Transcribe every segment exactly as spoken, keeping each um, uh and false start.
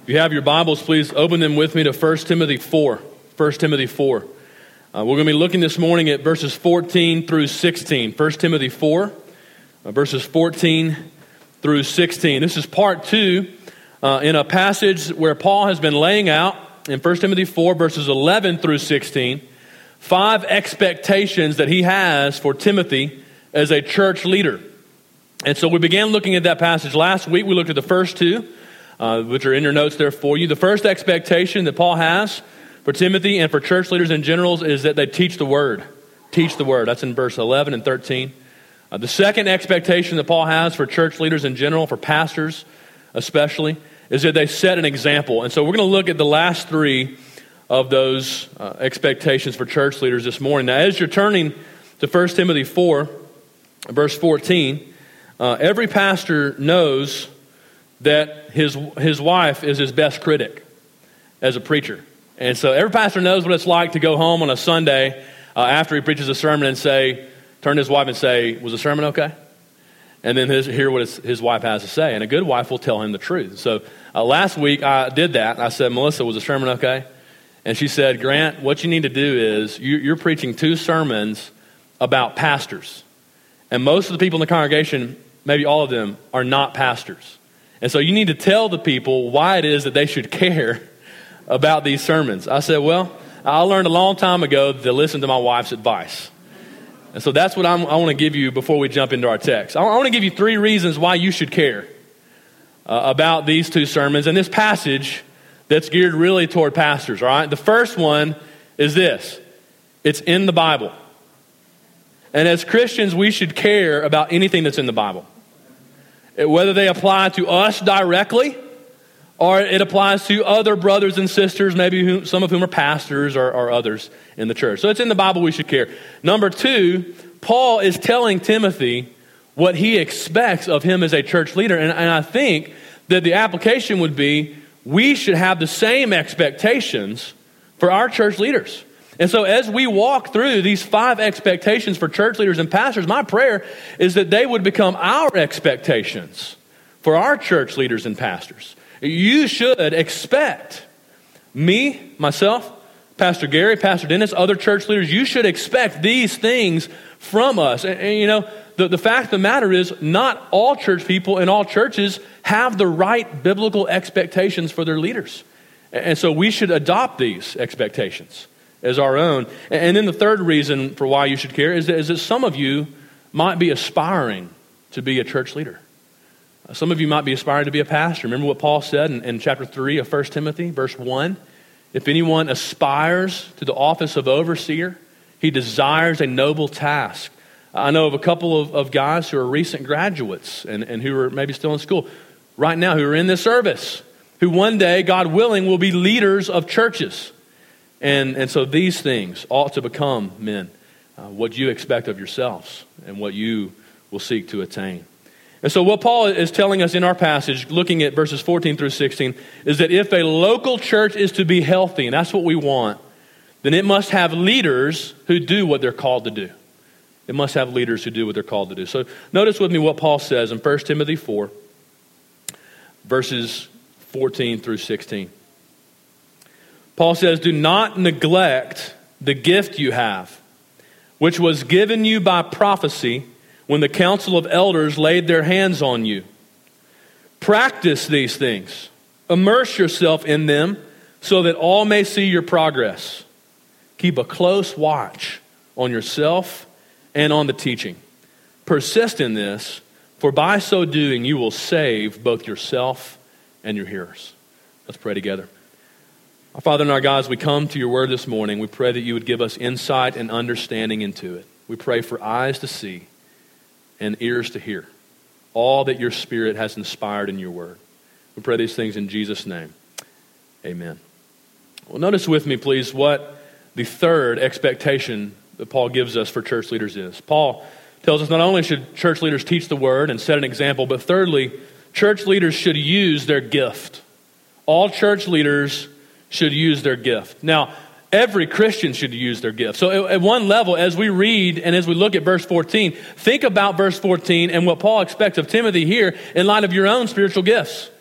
If you have your Bibles, please open them with me to First Timothy four. First Timothy four. Uh, we're going to be looking this morning at verses fourteen through sixteen. First Timothy four, uh, verses fourteen through sixteen. This is part two uh, in a passage where Paul has been laying out in First Timothy four, verses eleven through sixteen, five expectations that he has for Timothy as a church leader. And so we began looking at that passage last week. We looked at the first two, uh, which are in your notes there for you. The first expectation that Paul has for Timothy and for church leaders in general is that they teach the word. Teach the word. That's in verse eleven and thirteen. Uh, the second expectation that Paul has for church leaders in general, for pastors especially, is that they set an example. And so we're going to look at the last three of those uh, expectations for church leaders this morning. Now, as you're turning to First Timothy four, verse fourteen, uh, every pastor knows that his his wife is his best critic as a preacher. And so every pastor knows what it's like to go home on a Sunday uh, after he preaches a sermon and say, turn to his wife and say, was the sermon okay? And then his, hear what his, his wife has to say. And a good wife will tell him the truth. So uh, last week I did that. I said, Melissa, was the sermon okay? And she said, Grant, what you need to do is you, you're preaching two sermons about pastors. And most of the people in the congregation, maybe all of them, are not pastors. And so you need to tell the people why it is that they should care about these sermons. I said, well, I learned a long time ago to listen to my wife's advice. And so that's what I'm, I want to give you before we jump into our text. I want to give you three reasons why you should care uh, about these two sermons and this passage that's geared really toward pastors, all right? The first one is this. It's in the Bible. And as Christians, we should care about anything that's in the Bible. Whether they apply to us directly or it applies to other brothers and sisters, maybe who, some of whom are pastors or, or others in the church. So it's in the Bible, we should care. Number two, Paul is telling Timothy what he expects of him as a church leader. And, and I think that the application would be we should have the same expectations for our church leaders. And so as we walk through these five expectations for church leaders and pastors, my prayer is that they would become our expectations for our church leaders and pastors. You should expect me, myself, Pastor Gary, Pastor Dennis, other church leaders, you should expect these things from us. And, and you know, the, the fact of the matter is not all church people in all churches have the right biblical expectations for their leaders. And so we should adopt these expectations as our own. And then the third reason for why you should care is that, is that some of you might be aspiring to be a church leader. Some of you might be aspiring to be a pastor. Remember what Paul said in, in chapter three of First Timothy, verse one? If anyone aspires to the office of overseer, he desires a noble task. I know of a couple of, of guys who are recent graduates and, and who are maybe still in school right now, who are in this service, who one day, God willing, will be leaders of churches. And, and so these things ought to become, men, uh, what you expect of yourselves and what you will seek to attain. And so what Paul is telling us in our passage, looking at verses fourteen through sixteen, is that if a local church is to be healthy, and that's what we want, then it must have leaders who do what they're called to do. It must have leaders who do what they're called to do. So notice with me what Paul says in First Timothy four, verses fourteen through sixteen. Paul says, do not neglect the gift you have, which was given you by prophecy when the council of elders laid their hands on you. Practice these things. Immerse yourself in them so that all may see your progress. Keep a close watch on yourself and on the teaching. Persist in this, for by so doing you will save both yourself and your hearers. Let's pray together. Our Father and our God, as we come to your word this morning, we pray that you would give us insight and understanding into it. We pray for eyes to see and ears to hear all that your Spirit has inspired in your word. We pray these things in Jesus' name. Amen. Well, notice with me, please, what the third expectation that Paul gives us for church leaders is. Paul tells us not only should church leaders teach the word and set an example, but thirdly, church leaders should use their gift. All church leaders should use their gift. Now, every Christian should use their gift. So at one level, as we read and as we look at verse fourteen, think about verse fourteen and what Paul expects of Timothy here in light of your own spiritual gifts.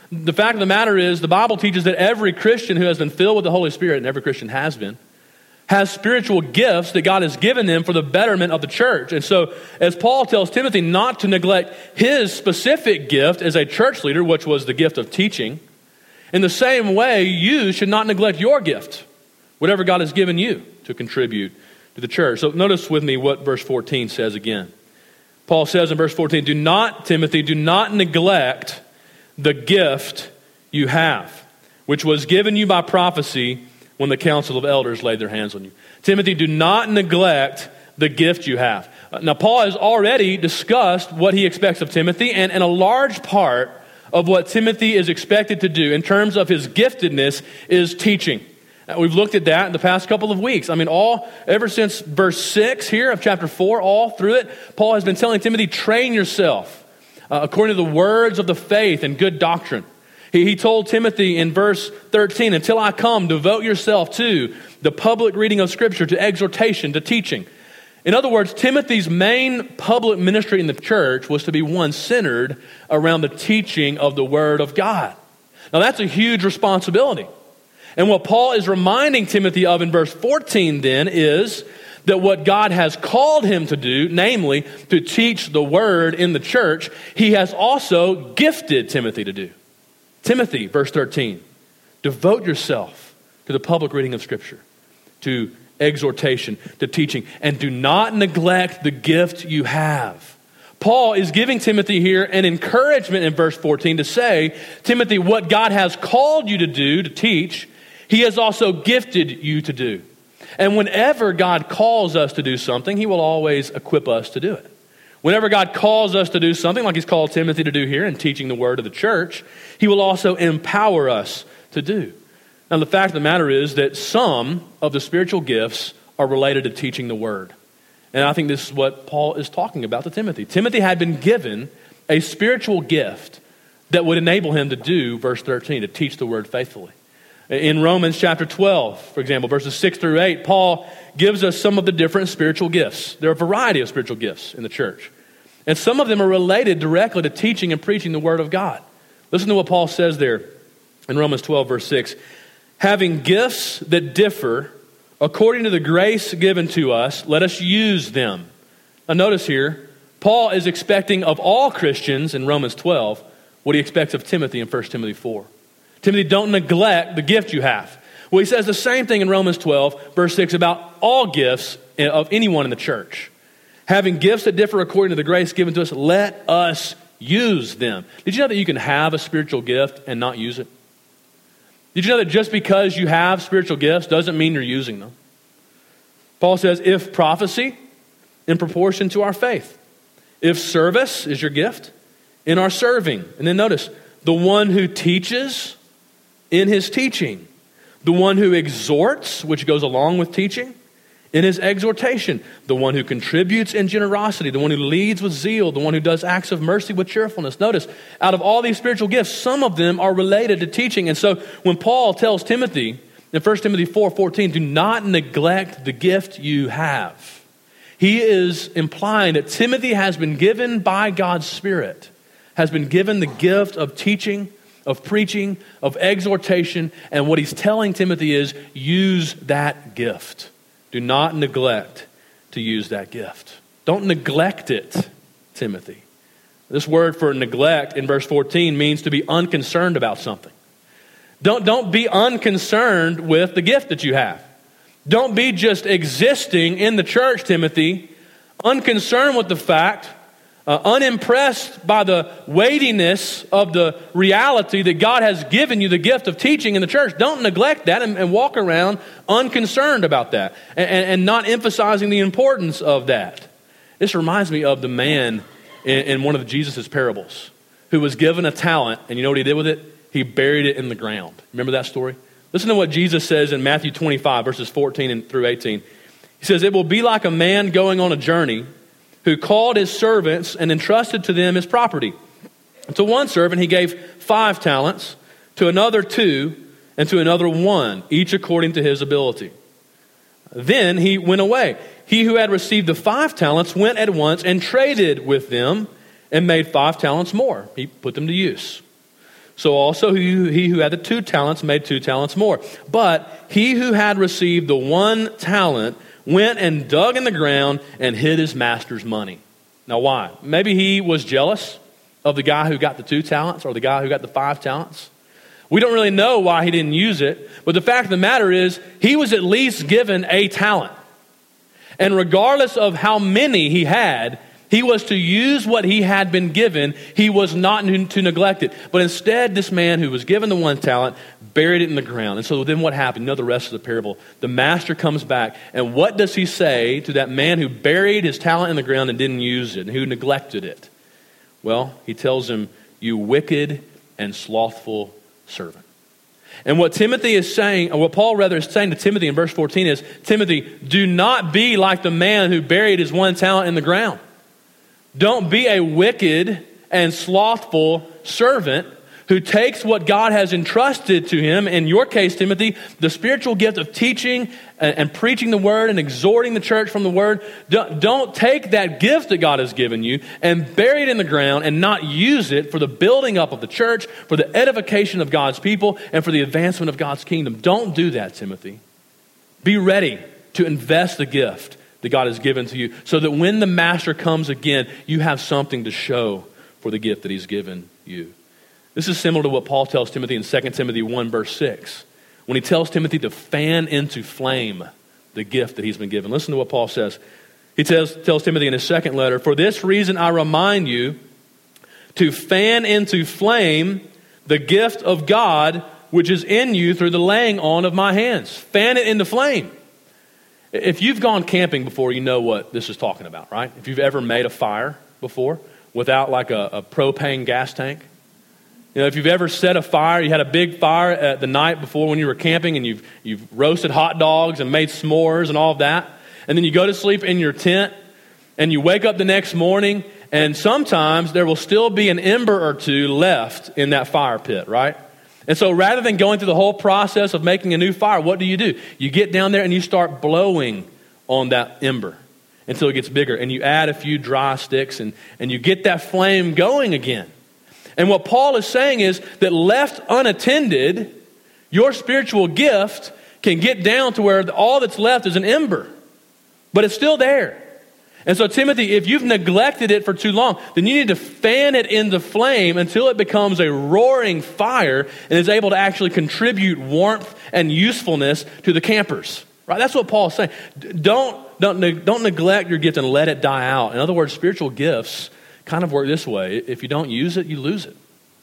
The fact of the matter is, the Bible teaches that every Christian who has been filled with the Holy Spirit, and every Christian has been, has spiritual gifts that God has given them for the betterment of the church. And so, as Paul tells Timothy not to neglect his specific gift as a church leader, which was the gift of teaching, in the same way, you should not neglect your gift, whatever God has given you to contribute to the church. So notice with me what verse fourteen says again. Paul says in verse fourteen, do not, Timothy, do not neglect the gift you have, which was given you by prophecy when the council of elders laid their hands on you. Timothy, do not neglect the gift you have. Now, Paul has already discussed what he expects of Timothy, and, and a large part of what Timothy is expected to do in terms of his giftedness is teaching. Now, we've looked at that in the past couple of weeks. I mean, all ever since verse six here of chapter four, all through it, Paul has been telling Timothy, train yourself uh, according to the words of the faith and good doctrine. He, he told Timothy in verse thirteen, until I come, devote yourself to the public reading of Scripture, to exhortation, to teaching. In other words, Timothy's main public ministry in the church was to be one centered around the teaching of the Word of God. Now, that's a huge responsibility. And what Paul is reminding Timothy of in verse fourteen then is that what God has called him to do, namely to teach the Word in the church, he has also gifted Timothy to do. Timothy, verse thirteen, devote yourself to the public reading of Scripture, to exhortation, to teaching, and do not neglect the gift you have. Paul is giving Timothy here an encouragement in verse fourteen to say, Timothy, what God has called you to do, to teach, he has also gifted you to do. And whenever God calls us to do something, he will always equip us to do it. Whenever God calls us to do something, like he's called Timothy to do here in teaching the word of the church, he will also empower us to do. Now, the fact of the matter is that some of the spiritual gifts are related to teaching the word. And I think this is what Paul is talking about to Timothy. Timothy had been given a spiritual gift that would enable him to do, verse thirteen, to teach the word faithfully. In Romans chapter twelve, for example, verses six through eight, Paul gives us some of the different spiritual gifts. There are a variety of spiritual gifts in the church. And some of them are related directly to teaching and preaching the word of God. Listen to what Paul says there in Romans twelve, verse six. Having gifts that differ according to the grace given to us, let us use them. Now notice here, Paul is expecting of all Christians in Romans twelve what he expects of Timothy in First Timothy four. Timothy, don't neglect the gift you have. Well, he says the same thing in Romans twelve, verse six, about all gifts of anyone in the church. Having gifts that differ according to the grace given to us, let us use them. Did you know that you can have a spiritual gift and not use it? Did you know that just because you have spiritual gifts doesn't mean you're using them? Paul says, if prophecy, in proportion to our faith. If service is your gift, in our serving. And then notice, the one who teaches, in his teaching. The one who exhorts, which goes along with teaching, in his exhortation. The one who contributes in generosity. The one who leads with zeal. The one who does acts of mercy with cheerfulness. Notice, out of all these spiritual gifts, some of them are related to teaching. And so when Paul tells Timothy in First Timothy four fourteen, do not neglect the gift you have, he is implying that Timothy has been given by God's Spirit, has been given the gift of teaching, of preaching, of exhortation. And what he's telling Timothy is, use that gift. Do not neglect to use that gift. Don't neglect it, Timothy. This word for neglect in verse fourteen means to be unconcerned about something. Don't, don't be unconcerned with the gift that you have. Don't be just existing in the church, Timothy, unconcerned with the fact, uh, unimpressed by the weightiness of the reality that God has given you the gift of teaching in the church. Don't neglect that and, and walk around unconcerned about that and, and, and not emphasizing the importance of that. This reminds me of the man in, in one of Jesus' parables who was given a talent, and you know what he did with it? He buried it in the ground. Remember that story? Listen to what Jesus says in Matthew twenty-five, verses fourteen and through eighteen. He says, it will be like a man going on a journey who called his servants and entrusted to them his property. To one servant he gave five talents, to another two, and to another one, each according to his ability. Then he went away. He who had received the five talents went at once and traded with them and made five talents more. He put them to use. So also he, he who had the two talents made two talents more. But he who had received the one talent went and dug in the ground and hid his master's money. Now why? Maybe he was jealous of the guy who got the two talents or the guy who got the five talents. We don't really know why he didn't use it, but the fact of the matter is he was at least given a talent. And regardless of how many he had, he was to use what he had been given. He was not to neglect it. But instead, this man who was given the one talent buried it in the ground. And so then what happened? You know the rest of the parable. The master comes back, and what does he say to that man who buried his talent in the ground and didn't use it, and who neglected it? Well, he tells him, "You wicked and slothful servant." And what Timothy is saying, or what Paul rather is saying to Timothy in verse fourteen is, Timothy, do not be like the man who buried his one talent in the ground. Don't be a wicked and slothful servant who takes what God has entrusted to him, in your case, Timothy, the spiritual gift of teaching and, and preaching the word and exhorting the church from the word. Don't, don't take that gift that God has given you and bury it in the ground and not use it for the building up of the church, for the edification of God's people, and for the advancement of God's kingdom. Don't do that, Timothy. Be ready to invest the gift that God has given to you so that when the master comes again, you have something to show for the gift that he's given you. This is similar to what Paul tells Timothy in Second Timothy one, verse six, when he tells Timothy to fan into flame the gift that he's been given. Listen to what Paul says. He tells, tells Timothy in his second letter, "For this reason I remind you to fan into flame the gift of God which is in you through the laying on of my hands." Fan it into flame. If you've gone camping before, you know what this is talking about, right? If you've ever made a fire before without like a, a propane gas tank. You know, if you've ever set a fire, you had a big fire at the night before when you were camping, and you've you've roasted hot dogs and made s'mores and all of that. And then you go to sleep in your tent and you wake up the next morning, and sometimes there will still be an ember or two left in that fire pit, right? And so rather than going through the whole process of making a new fire, what do you do? You get down there and you start blowing on that ember until it gets bigger. And you add a few dry sticks and, and you get that flame going again. And what Paul is saying is that left unattended, your spiritual gift can get down to where all that's left is an ember. But it's still there. And so Timothy, if you've neglected it for too long, then you need to fan it into flame until it becomes a roaring fire and is able to actually contribute warmth and usefulness to the campers. Right? That's what Paul is saying. Don't, don't, don't neglect your gift and let it die out. In other words, spiritual gifts kind of work this way. If you don't use it, you lose it.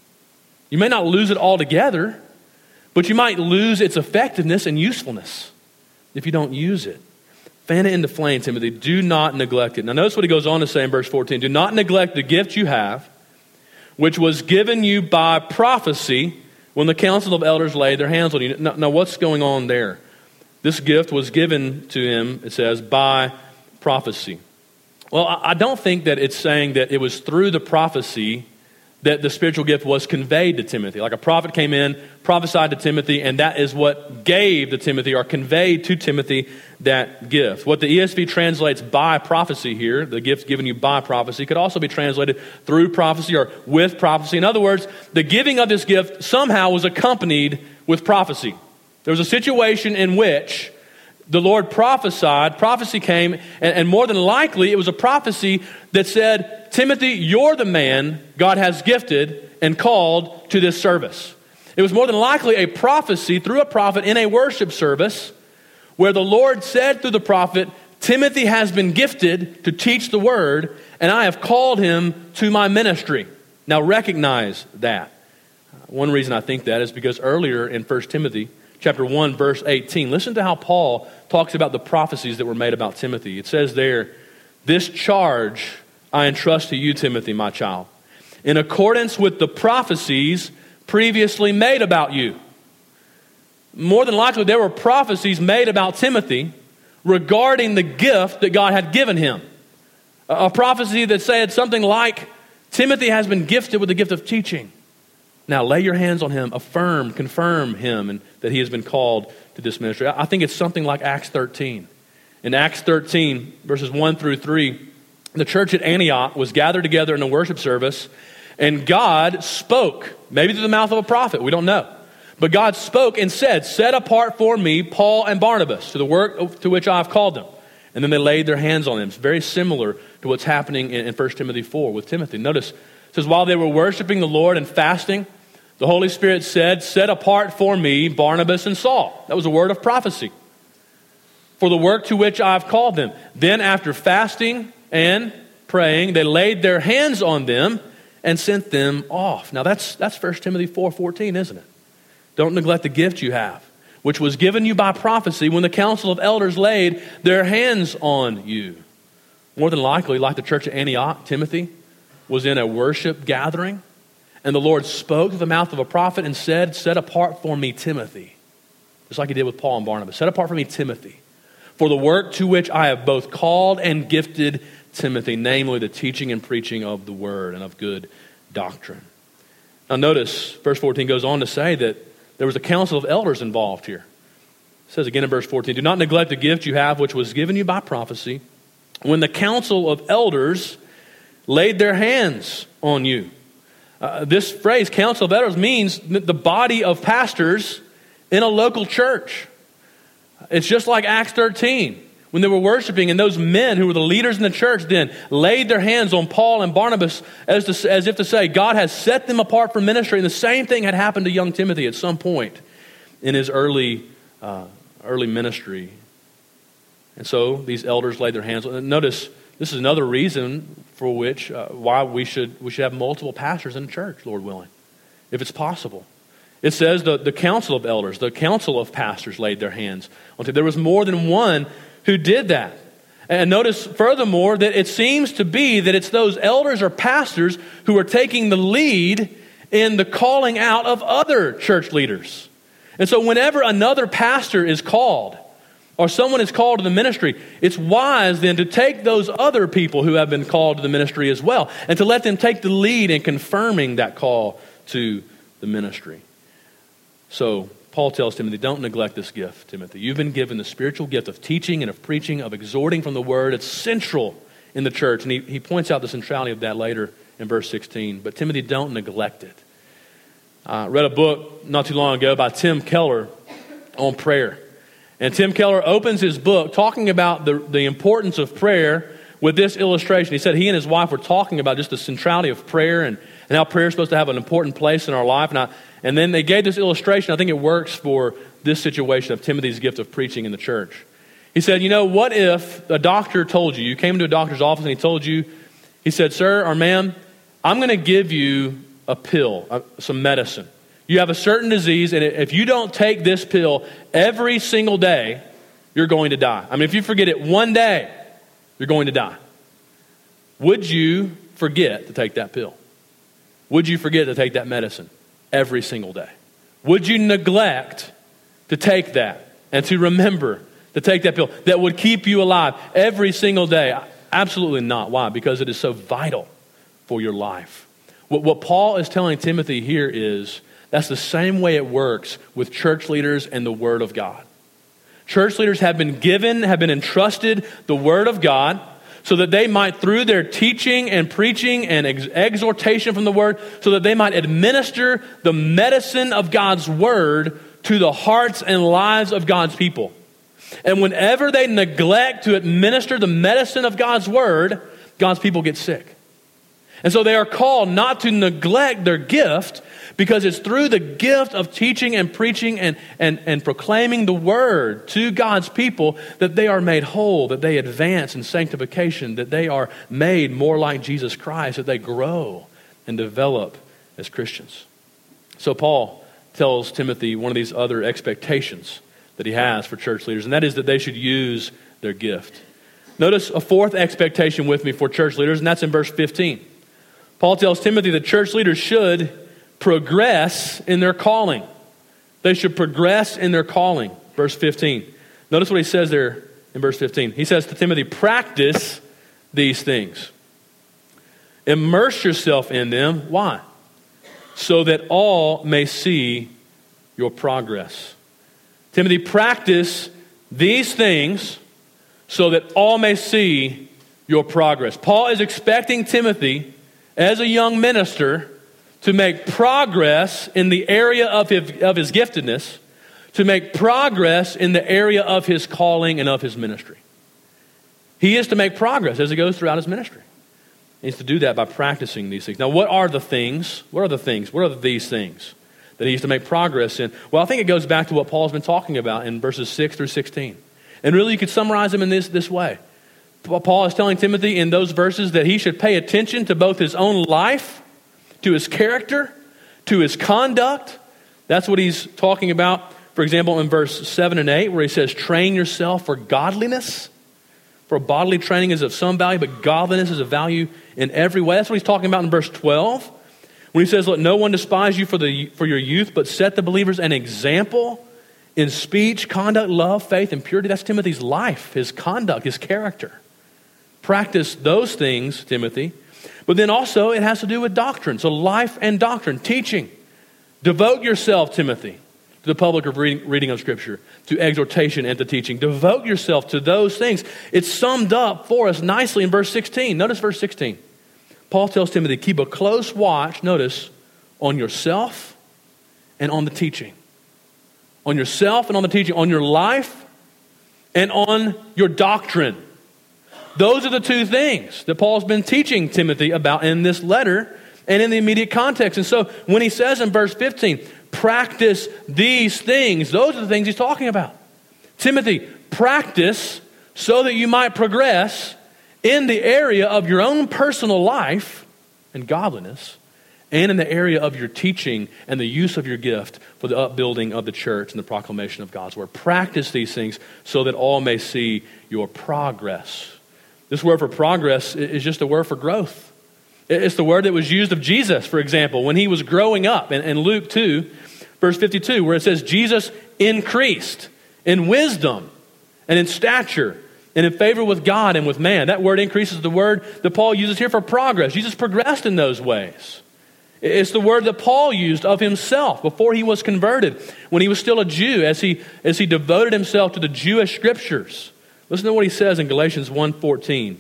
You may not lose it altogether, but you might lose its effectiveness and usefulness if you don't use it. Fan it into flame, Timothy. Do not neglect it. Now notice what he goes on to say in verse fourteen. Do not neglect the gift you have, which was given you by prophecy when the council of elders laid their hands on you. Now, now what's going on there? This gift was given to him, it says, by prophecy. Well, I don't think that it's saying that it was through the prophecy that the spiritual gift was conveyed to Timothy. Like a prophet came in, prophesied to Timothy, and that is what gave to Timothy or conveyed to Timothy that gift. What the E S V translates by prophecy here, the gift given you by prophecy, could also be translated through prophecy or with prophecy. In other words, the giving of this gift somehow was accompanied with prophecy. There was a situation in which the Lord prophesied, prophecy came, and, and more than likely it was a prophecy that said, Timothy, you're the man God has gifted and called to this service. It was more than likely a prophecy through a prophet in a worship service where the Lord said through the prophet, Timothy has been gifted to teach the word, and I have called him to my ministry. Now recognize that. One reason I think that is because earlier in First Timothy, chapter one, verse eighteen. Listen to how Paul talks about the prophecies that were made about Timothy. It says there, this charge I entrust to you, Timothy, my child, in accordance with the prophecies previously made about you. More than likely, there were prophecies made about Timothy regarding the gift that God had given him. A prophecy that said something like, Timothy has been gifted with the gift of teaching. Now lay your hands on him, affirm, confirm him, and that he has been called to this ministry. I think it's something like Acts thirteen. In Acts thirteen, verses one through three, the church at Antioch was gathered together in a worship service, And God spoke, maybe through the mouth of a prophet, we don't know. But God spoke and said, set apart for me Paul and Barnabas to the work to which I have called them. And then they laid their hands on them. It's very similar to what's happening in, in First Timothy four with Timothy. Notice, it says, while they were worshiping the Lord and fasting, the Holy Spirit said, set apart for me Barnabas and Saul. That was a word of prophecy. For the work to which I have called them. Then after fasting and praying, they laid their hands on them and sent them off. Now that's that's First Timothy four fourteen, isn't it? Don't neglect the gift you have, which was given you by prophecy when the council of elders laid their hands on you. More than likely, like the church at Antioch, Timothy was in a worship gathering, and the Lord spoke to the mouth of a prophet and said, set apart for me Timothy. Just like he did with Paul and Barnabas. Set apart for me Timothy, for the work to which I have both called and gifted Timothy, namely the teaching and preaching of the word and of good doctrine. Now notice, verse fourteen goes on to say that there was a council of elders involved here. It says again in verse fourteen, do not neglect the gift you have, which was given you by prophecy, when the council of elders laid their hands on you. Uh, this phrase, council of elders, means the body of pastors in a local church. It's just like Acts thirteen, when they were worshiping, and those men who were the leaders in the church then laid their hands on Paul and Barnabas as, to, as if to say, God has set them apart for ministry. And the same thing had happened to young Timothy at some point in his early uh, early ministry. And so these elders laid their hands on. Notice, this is another reason for which, uh, why we should we should have multiple pastors in the church, Lord willing, if it's possible. It says the, the council of elders, the council of pastors laid their hands on him. There was more than one who did that. And notice furthermore that it seems to be that it's those elders or pastors who are taking the lead in the calling out of other church leaders. And so whenever another pastor is called or someone is called to the ministry, it's wise then to take those other people who have been called to the ministry as well and to let them take the lead in confirming that call to the ministry. So Paul tells Timothy, don't neglect this gift, Timothy. You've been given the spiritual gift of teaching and of preaching, of exhorting from the word. It's central in the church. And he, he points out the centrality of that later in verse sixteen. But Timothy, don't neglect it. I read a book not too long ago by Tim Keller on prayer. And Tim Keller opens his book talking about the, the importance of prayer with this illustration. He said he and his wife were talking about just the centrality of prayer and, and how prayer is supposed to have an important place in our life. And I, And then they gave this illustration. I think it works for this situation of Timothy's gift of preaching in the church. He said, you know, what if a doctor told you, you came into a doctor's office and he told you, he said, sir or ma'am, I'm going to give you a pill, uh, some medicine. You have a certain disease, and if you don't take this pill every single day, you're going to die. I mean, if you forget it one day, you're going to die. Would you forget to take that pill? Would you forget to take that medicine every single day? Would you neglect to take that and to remember to take that pill that would keep you alive every single day? Absolutely not. Why? Because it is so vital for your life. What, what Paul is telling Timothy here is that's the same way it works with church leaders and the Word of God. Church leaders have been given, have been entrusted the Word of God so that they might, through their teaching and preaching and ex- exhortation from the Word, so that they might administer the medicine of God's Word to the hearts and lives of God's people. And whenever they neglect to administer the medicine of God's Word, God's people get sick. And so they are called not to neglect their gift, because it's through the gift of teaching and preaching and, and, and proclaiming the word to God's people that they are made whole, that they advance in sanctification, that they are made more like Jesus Christ, that they grow and develop as Christians. So Paul tells Timothy one of these other expectations that he has for church leaders, and that is that they should use their gift. Notice a fourth expectation with me for church leaders, and that's in verse fifteen. Paul tells Timothy that church leaders should progress in their calling. They should progress in their calling. Verse fifteen. Notice what he says there in verse fifteen. He says to Timothy, practice these things. Immerse yourself in them. Why? So that all may see your progress. Timothy, practice these things so that all may see your progress. Paul is expecting Timothy as a young minister to make progress in the area of his, of his giftedness, to make progress in the area of his calling and of his ministry. He is to make progress as he goes throughout his ministry. He needs to do that by practicing these things. Now, what are the things? What are the things? What are these things that he needs to make progress in? Well, I think it goes back to what Paul's been talking about in verses six through sixteen. And really, you could summarize them in this, this way. Paul is telling Timothy in those verses that he should pay attention to both his own life, to his character, to his conduct. That's what he's talking about, for example, in verse seven and eight, where he says, train yourself for godliness. For bodily training is of some value, but godliness is of value in every way. That's what he's talking about in verse twelve. When he says, let no one despise you for the for your youth, but set the believers an example in speech, conduct, love, faith, and purity. That's Timothy's life, his conduct, his character. Practice those things, Timothy. But then also it has to do with doctrine. So life and doctrine, teaching. Devote yourself, Timothy, to the public of reading, reading of Scripture, to exhortation and to teaching. Devote yourself to those things. It's summed up for us nicely in verse sixteen. Notice verse sixteen. Paul tells Timothy, keep a close watch, notice, on yourself and on the teaching. On yourself and on the teaching. On your life and on your doctrine. Those are the two things that Paul's been teaching Timothy about in this letter and in the immediate context. And so when he says in verse fifteen, practice these things, those are the things he's talking about. Timothy, practice so that you might progress in the area of your own personal life and godliness, and in the area of your teaching and the use of your gift for the upbuilding of the church and the proclamation of God's word. Practice these things so that all may see your progress. This word for progress is just a word for growth. It's the word that was used of Jesus, for example, when he was growing up in, in Luke two, verse fifty-two, where it says, Jesus increased in wisdom and in stature and in favor with God and with man. That word increase is the word that Paul uses here for progress. Jesus progressed in those ways. It's the word that Paul used of himself before he was converted, when he was still a Jew, as he, as he devoted himself to the Jewish scriptures. Listen to what he says in Galatians one fourteen.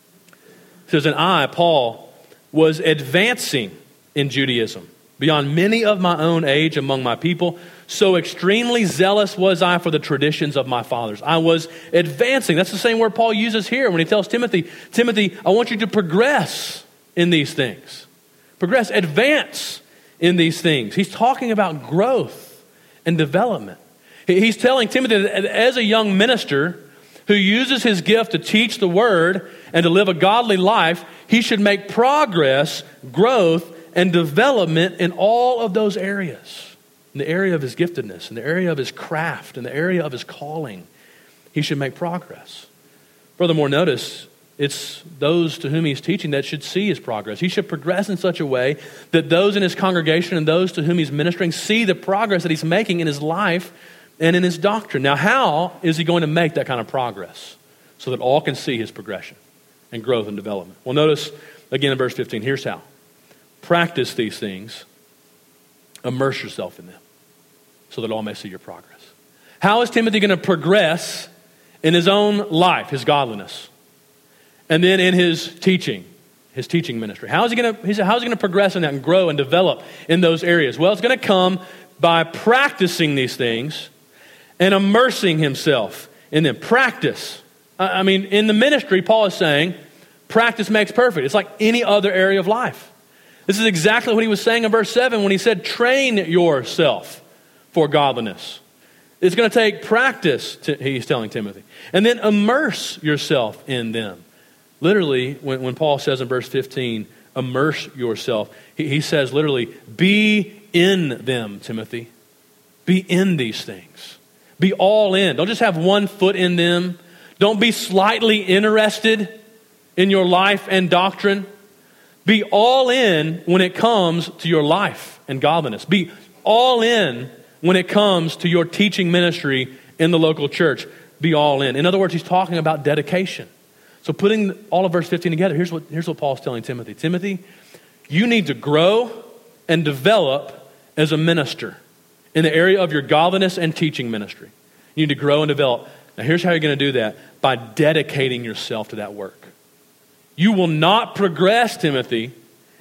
It says, and I, Paul, was advancing in Judaism beyond many of my own age among my people. So extremely zealous was I for the traditions of my fathers. I was advancing. That's the same word Paul uses here when he tells Timothy, Timothy, I want you to progress in these things. Progress, advance in these things. He's talking about growth and development. He's telling Timothy that as a young minister who uses his gift to teach the word and to live a godly life, he should make progress, growth, and development in all of those areas. In the area of his giftedness, in the area of his craft, in the area of his calling, he should make progress. Furthermore, notice, it's those to whom he's teaching that should see his progress. He should progress in such a way that those in his congregation and those to whom he's ministering see the progress that he's making in his life and in his doctrine. Now, how is he going to make that kind of progress so that all can see his progression and growth and development? Well, notice again in verse fifteen, here's how. Practice these things, immerse yourself in them so that all may see your progress. How is Timothy going to progress in his own life, his godliness, and then in his teaching, his teaching ministry? How is he going to, how is he going to progress in that and grow and develop in those areas? Well, it's going to come by practicing these things and immersing himself in them. Practice. I mean, in the ministry, Paul is saying, practice makes perfect. It's like any other area of life. This is exactly what he was saying in verse seven when he said, train yourself for godliness. It's going to take practice, to, he's telling Timothy. And then immerse yourself in them. Literally, when, when Paul says in verse fifteen, immerse yourself, he, he says literally, be in them, Timothy. Be in these things. Be all in. Don't just have one foot in them. Don't be slightly interested in your life and doctrine. Be all in when it comes to your life and godliness. Be all in when it comes to your teaching ministry in the local church. Be all in. In other words, he's talking about dedication. So putting all of verse fifteen together, here's what, here's what Paul's telling Timothy. Timothy, you need to grow and develop as a minister in the area of your godliness and teaching ministry. You need to grow and develop. Now here's how you're going to do that. By dedicating yourself to that work. You will not progress, Timothy,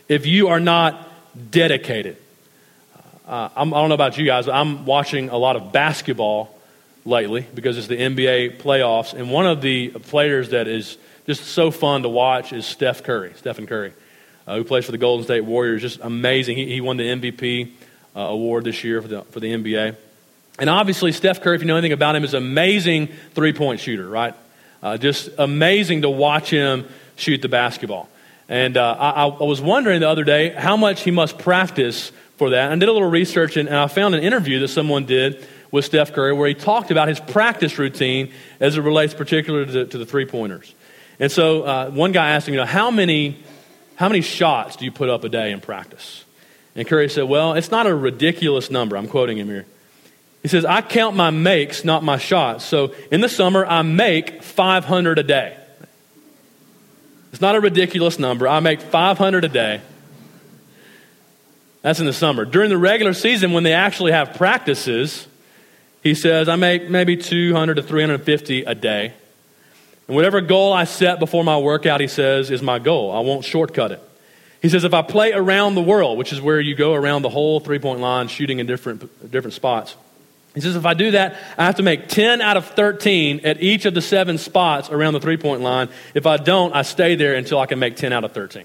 if you are not dedicated. Uh, I'm, I don't know about you guys, but I'm watching a lot of basketball lately because it's the N B A playoffs. And one of the players that is just so fun to watch is Steph Curry, Stephen Curry, uh, who plays for the Golden State Warriors. Just amazing. He, he won the M V P uh, award this year for the, for the N B A. And obviously, Steph Curry, if you know anything about him, is an amazing three-point shooter, right? Uh, just amazing to watch him shoot the basketball. And uh, I, I was wondering the other day how much he must practice for that. And I did a little research, and, and I found an interview that someone did with Steph Curry where he talked about his practice routine as it relates particularly to, to the three-pointers. And so uh, one guy asked him, you know, how many, how many shots do you put up a day in practice? And Curry said, well, it's not a ridiculous number. I'm quoting him here. He says, I count my makes, not my shots. So in the summer, I make five hundred a day. It's not a ridiculous number. I make five hundred a day. That's in the summer. During the regular season, when they actually have practices, he says, I make maybe two hundred to three hundred fifty a day. And whatever goal I set before my workout, he says, is my goal. I won't shortcut it. He says, if I play around the world, which is where you go around the whole three-point line, shooting in different different spots. He says, if I do that, I have to make ten out of thirteen at each of the seven spots around the three-point line. If I don't, I stay there until I can make ten out of thirteen.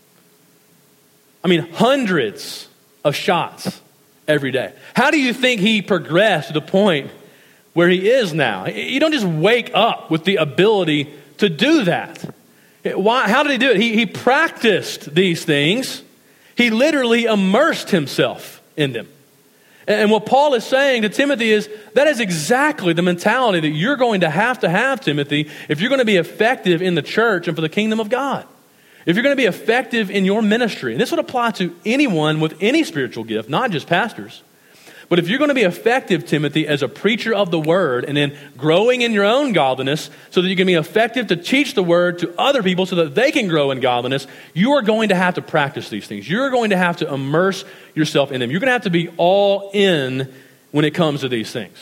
I mean, hundreds of shots every day. How do you think he progressed to the point where he is now? You don't just wake up with the ability to do that. Why? How did he do it? He, he practiced these things. He literally immersed himself in them. And what Paul is saying to Timothy is that is exactly the mentality that you're going to have to have, Timothy, if you're going to be effective in the church and for the kingdom of God. If you're going to be effective in your ministry. And this would apply to anyone with any spiritual gift, not just pastors. But if you're going to be effective, Timothy, as a preacher of the word and then growing in your own godliness so that you can be effective to teach the word to other people so that they can grow in godliness, you are going to have to practice these things. You're going to have to immerse yourself in them. You're going to have to be all in when it comes to these things.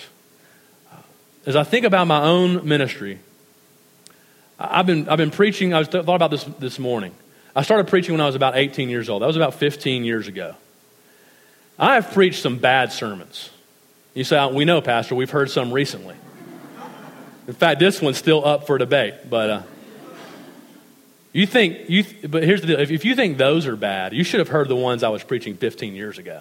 As I think about my own ministry, I've been I've been preaching, I was th- thought about this this morning. I started preaching when I was about eighteen years old. That was about fifteen years ago. I have preached some bad sermons. You say, we know, Pastor, we've heard some recently. In fact, this one's still up for debate. But uh, you think, you. Th- but here's the deal. If, if you think those are bad, you should have heard the ones I was preaching fifteen years ago.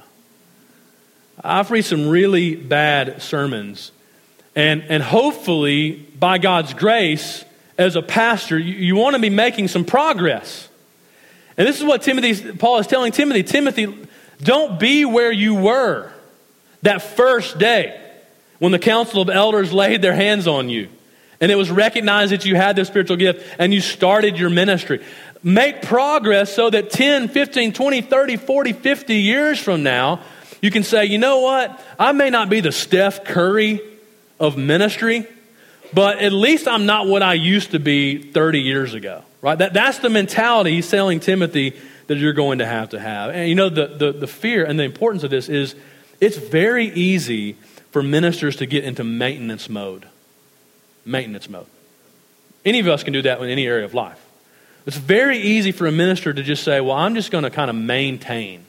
I've preached some really bad sermons. And, and hopefully, by God's grace, as a pastor, you, you want to be making some progress. And this is what Timothy, Paul is telling Timothy. Timothy, don't be where you were that first day when the council of elders laid their hands on you and it was recognized that you had this spiritual gift and you started your ministry. Make progress so that ten, fifteen, twenty, thirty, forty, fifty years from now, you can say, you know what? I may not be the Steph Curry of ministry, but at least I'm not what I used to be thirty years ago, right? That, that's the mentality he's telling Timothy that you're going to have to have. And you know, the, the, the fear and the importance of this is it's very easy for ministers to get into maintenance mode. Maintenance mode. Any of us can do that in any area of life. It's very easy for a minister to just say, well, I'm just going to kind of maintain.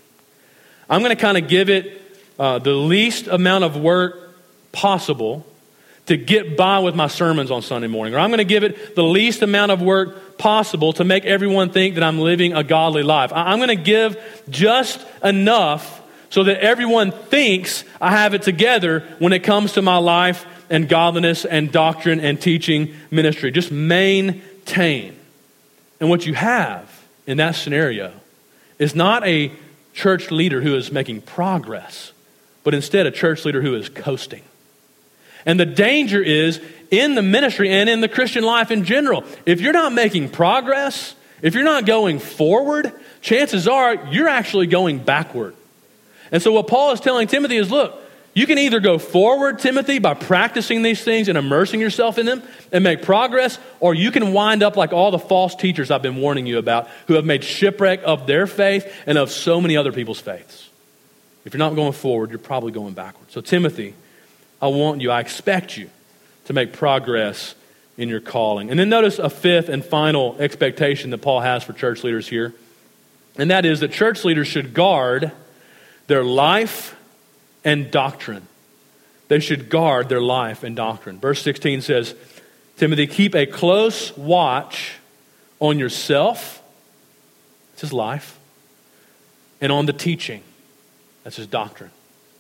I'm going to kind of give it uh, the least amount of work possible to get by with my sermons on Sunday morning. Or I'm going to give it the least amount of work possible to make everyone think that I'm living a godly life. I'm going to give just enough so that everyone thinks I have it together when it comes to my life and godliness and doctrine and teaching ministry. Just maintain. And what you have in that scenario is not a church leader who is making progress, but instead a church leader who is coasting. And the danger is in the ministry and in the Christian life in general. If you're not making progress, if you're not going forward, chances are you're actually going backward. And so what Paul is telling Timothy is, look, you can either go forward, Timothy, by practicing these things and immersing yourself in them and make progress, or you can wind up like all the false teachers I've been warning you about who have made shipwreck of their faith and of so many other people's faiths. If you're not going forward, you're probably going backward. So Timothy, I want you, I expect you to make progress in your calling. And then notice a fifth and final expectation that Paul has for church leaders here. And that is that church leaders should guard their life and doctrine. They should guard their life and doctrine. Verse sixteen says, Timothy, keep a close watch on yourself, that's his life, and on the teaching, that's his doctrine.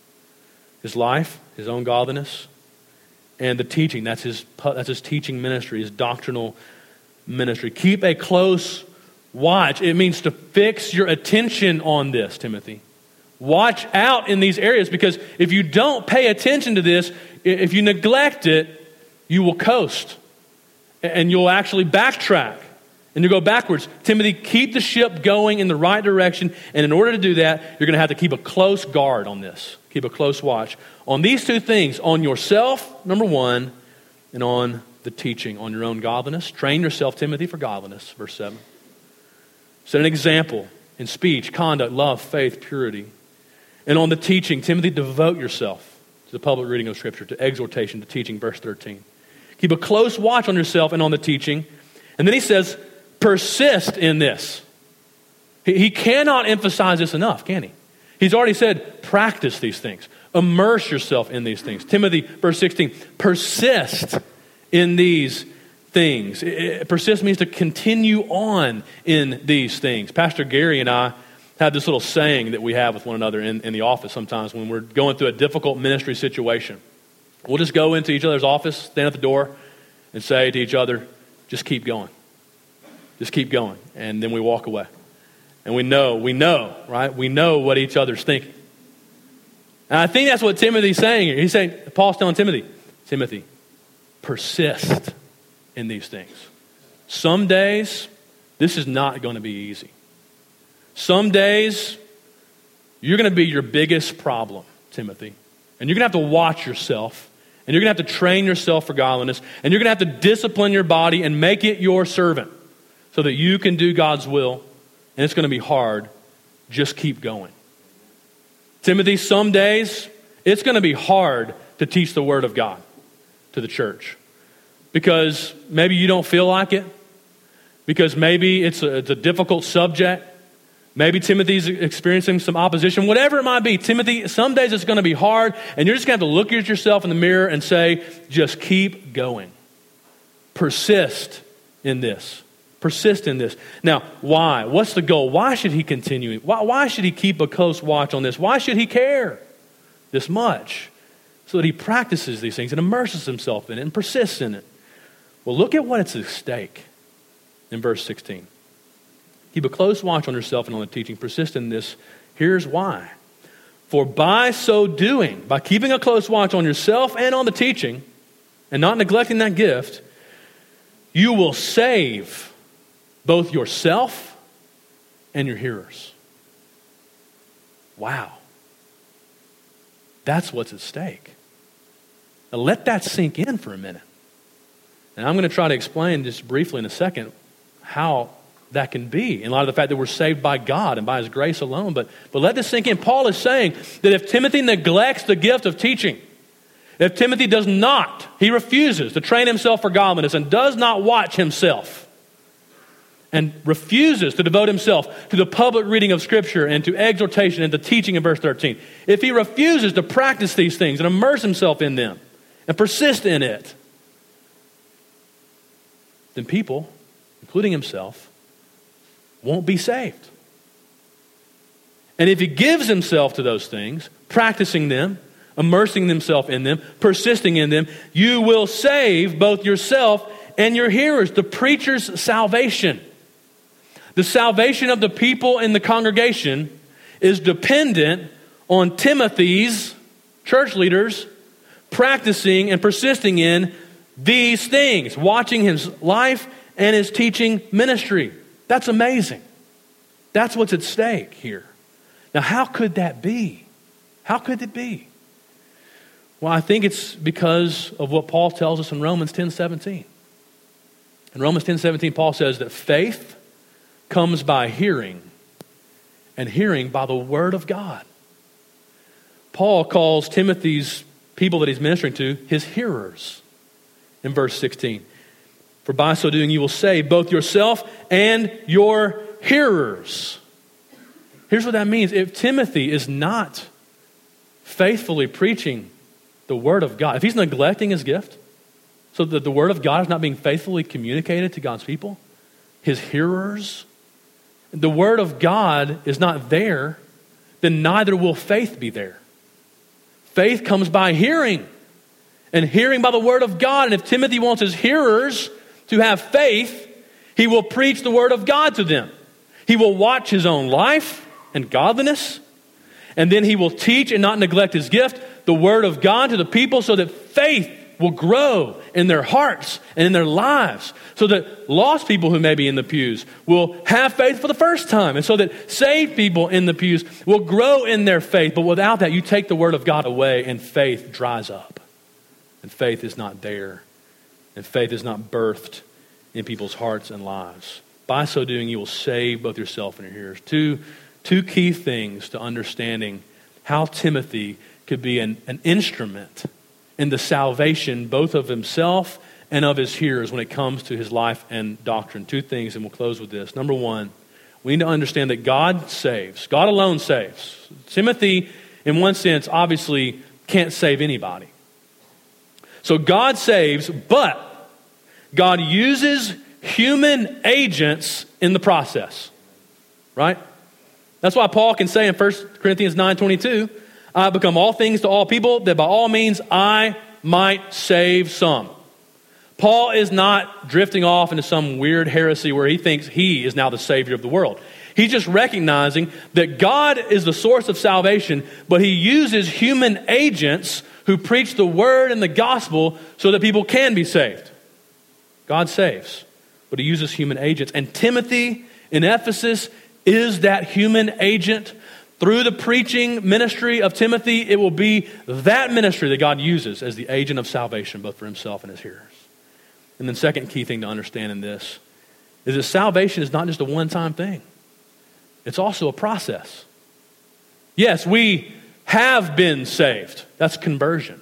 His life, his own godliness, and the teaching, that's his, that's his teaching ministry, his doctrinal ministry. Keep a close watch. It means to fix your attention on this, Timothy. Watch out in these areas, because if you don't pay attention to this, if you neglect it, you will coast and you'll actually backtrack and you'll go backwards. Timothy, keep the ship going in the right direction, and in order to do that, you're going to have to keep a close guard on this. Keep a close watch on these two things, on yourself, number one, and on the teaching, on your own godliness. Train yourself, Timothy, for godliness, verse seven. Set an example in speech, conduct, love, faith, purity. And on the teaching, Timothy, devote yourself to the public reading of Scripture, to exhortation, to teaching, verse thirteen. Keep a close watch on yourself and on the teaching. And then he says, persist in this. He, he cannot emphasize this enough, can he? He's already said, practice these things. Immerse yourself in these things. Timothy, verse sixteen, persist in these things. It, it, persist means to continue on in these things. Pastor Gary and I have this little saying that we have with one another in, in the office sometimes when we're going through a difficult ministry situation. We'll just go into each other's office, stand at the door, and say to each other, just keep going. Just keep going. And then we walk away. And we know, we know, right? We know what each other's thinking. And I think that's what Timothy's saying here. He's saying, Paul's telling Timothy, Timothy, persist in these things. Some days, this is not going to be easy. Some days, you're going to be your biggest problem, Timothy. And you're going to have to watch yourself. And you're going to have to train yourself for godliness. And you're going to have to discipline your body and make it your servant so that you can do God's will. And it's going to be hard. Just keep going. Timothy, some days, it's going to be hard to teach the Word of God to the church. Because maybe you don't feel like it. Because maybe it's a, it's a difficult subject. Maybe Timothy's experiencing some opposition. Whatever it might be, Timothy, some days it's going to be hard, and you're just going to have to look at yourself in the mirror and say, just keep going. Persist in this. Persist in this. Now, why? What's the goal? Why should he continue? Why, why should he keep a close watch on this? Why should he care this much? So that he practices these things and immerses himself in it and persists in it. Well, look at what it's at stake in verse sixteen. Keep a close watch on yourself and on the teaching. Persist in this. Here's why. For by so doing, by keeping a close watch on yourself and on the teaching, and not neglecting that gift, you will save both yourself and your hearers. Wow. That's what's at stake. Now let that sink in for a minute. And I'm going to try to explain just briefly in a second how that can be in light of the fact that we're saved by God and by His grace alone. But, but let this sink in. Paul is saying that if Timothy neglects the gift of teaching, if Timothy does not, he refuses to train himself for godliness and does not watch himself and refuses to devote himself to the public reading of Scripture and to exhortation and to teaching in verse thirteen, if he refuses to practice these things and immerse himself in them and persist in it, then people, including himself, won't be saved. And if he gives himself to those things, practicing them, immersing himself in them, persisting in them, you will save both yourself and your hearers. The preacher's salvation, the salvation of the people in the congregation, is dependent on Timothy's, church leaders, practicing and persisting in these things, watching his life and his teaching ministry. That's amazing. That's what's at stake here. Now, how could that be? How could it be? Well, I think it's because of what Paul tells us in Romans ten seventeen. In Romans ten seventeen, Paul says that faith comes by hearing, and hearing by the Word of God. Paul calls Timothy's people that he's ministering to his hearers in verse sixteen. For by so doing you will save both yourself and your hearers. Here's what that means. If Timothy is not faithfully preaching the word of God, if he's neglecting his gift, so that the word of God is not being faithfully communicated to God's people, his hearers, the word of God is not there, then neither will faith be there. Faith comes by hearing, and hearing by the word of God. And if Timothy wants his hearers to have faith, he will preach the word of God to them. He will watch his own life and godliness, and then he will teach and not neglect his gift, the word of God, to the people, so that faith will grow in their hearts and in their lives, so that lost people who may be in the pews will have faith for the first time, and so that saved people in the pews will grow in their faith. But without that, you take the word of God away and faith dries up, and faith is not there, and faith is not birthed in people's hearts and lives. By so doing, you will save both yourself and your hearers. Two, two key things to understanding how Timothy could be an, an instrument in the salvation both of himself and of his hearers when it comes to his life and doctrine. Two things, and we'll close with this. Number one, we need to understand that God saves. God alone saves. Timothy, in one sense, obviously can't save anybody. So God saves, but God uses human agents in the process. Right? That's why Paul can say in First Corinthians nine twenty-two, I have become all things to all people, that by all means I might save some. Paul is not drifting off into some weird heresy where he thinks he is now the Savior of the world. He's just recognizing that God is the source of salvation, but he uses human agents who preach the word and the gospel so that people can be saved. God saves, but he uses human agents. And Timothy in Ephesus is that human agent. Through the preaching ministry of Timothy, it will be that ministry that God uses as the agent of salvation, both for himself and his hearers. And then second key thing to understand in this is that salvation is not just a one-time thing. It's also a process. Yes, we have been saved. That's conversion.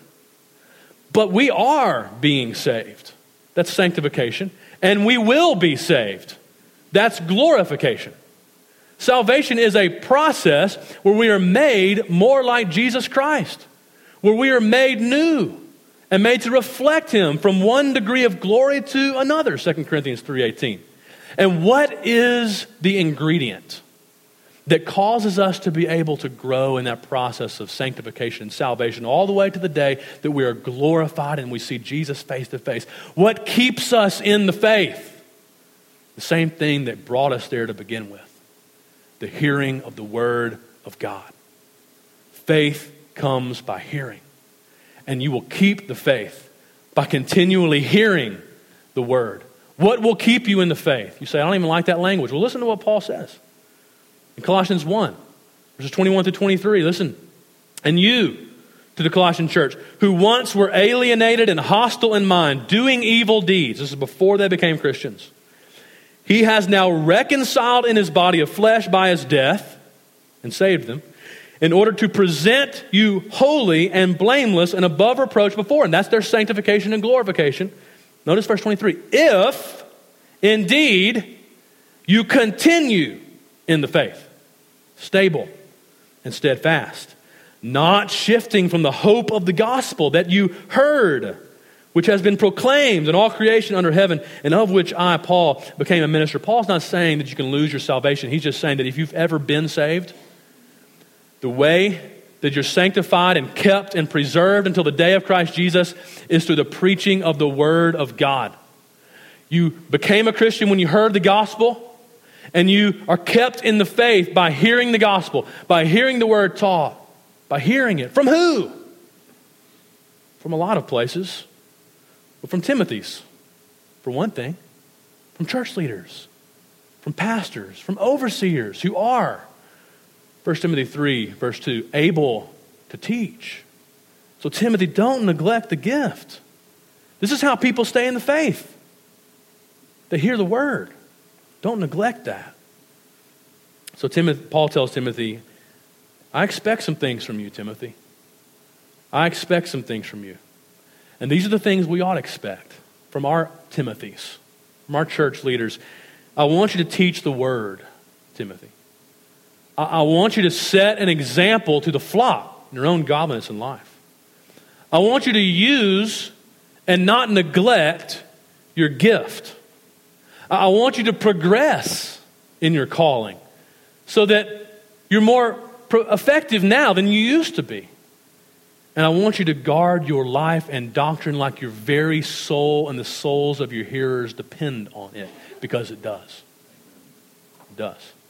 But we are being saved. That's sanctification. And we will be saved. That's glorification. Salvation is a process where we are made more like Jesus Christ, where we are made new and made to reflect him from one degree of glory to another, Second Corinthians three eighteen. And what is the ingredient that causes us to be able to grow in that process of sanctification and salvation all the way to the day that we are glorified and we see Jesus face to face? What keeps us in the faith? The same thing that brought us there to begin with. The hearing of the word of God. Faith comes by hearing. And you will keep the faith by continually hearing the word. What will keep you in the faith? You say, I don't even like that language. Well, listen to what Paul says. In Colossians one, verses twenty-one through twenty-three, listen. And you, to the Colossian church, who once were alienated and hostile in mind, doing evil deeds. This is before they became Christians. He has now reconciled in his body of flesh by his death and saved them in order to present you holy and blameless and above reproach before him. That's their sanctification and glorification. Notice verse twenty-three. If indeed you continue in the faith, stable and steadfast, not shifting from the hope of the gospel that you heard, which has been proclaimed in all creation under heaven, and of which I, Paul, became a minister. Paul's not saying that you can lose your salvation. He's just saying that if you've ever been saved, the way that you're sanctified and kept and preserved until the day of Christ Jesus is through the preaching of the word of God. You became a Christian when you heard the gospel, and you are kept in the faith by hearing the gospel, by hearing the word taught, by hearing it. From who? From a lot of places. But from Timothy's, for one thing, from church leaders, from pastors, from overseers who are, First Timothy three, verse two, able to teach. So Timothy, don't neglect the gift. This is how people stay in the faith. They hear the word. Don't neglect that. So Timothy, Paul tells Timothy, I expect some things from you, Timothy. I expect some things from you. And these are the things we ought to expect from our Timothys, from our church leaders. I want you to teach the word, Timothy. I, I want you to set an example to the flock in your own godliness in life. I want you to use and not neglect your gift. I, I want you to progress in your calling so that you're more pro- effective now than you used to be. And I want you to guard your life and doctrine like your very soul and the souls of your hearers depend on it, because it does. It does.